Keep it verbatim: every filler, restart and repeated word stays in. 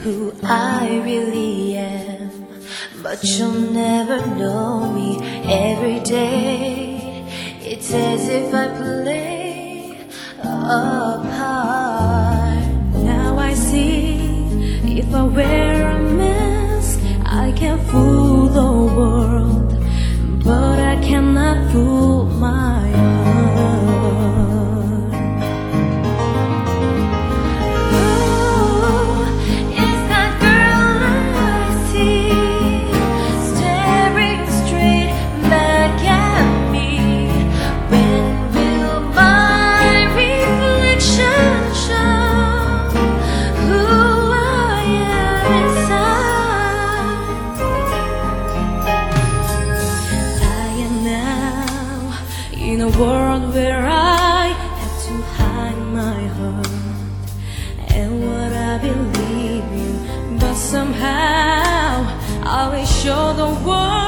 who I really am. But you'll never know me. Every day it's as if I play a part. Now I see, if I wear a mask, I can fool the world, but I cannot fool my heart. Oh, it's that girl I see, staring straight back at me. When will my reflection show who I am inside? I am now in a world where I have to hide my heart and what I believe in, but somehow I will show the world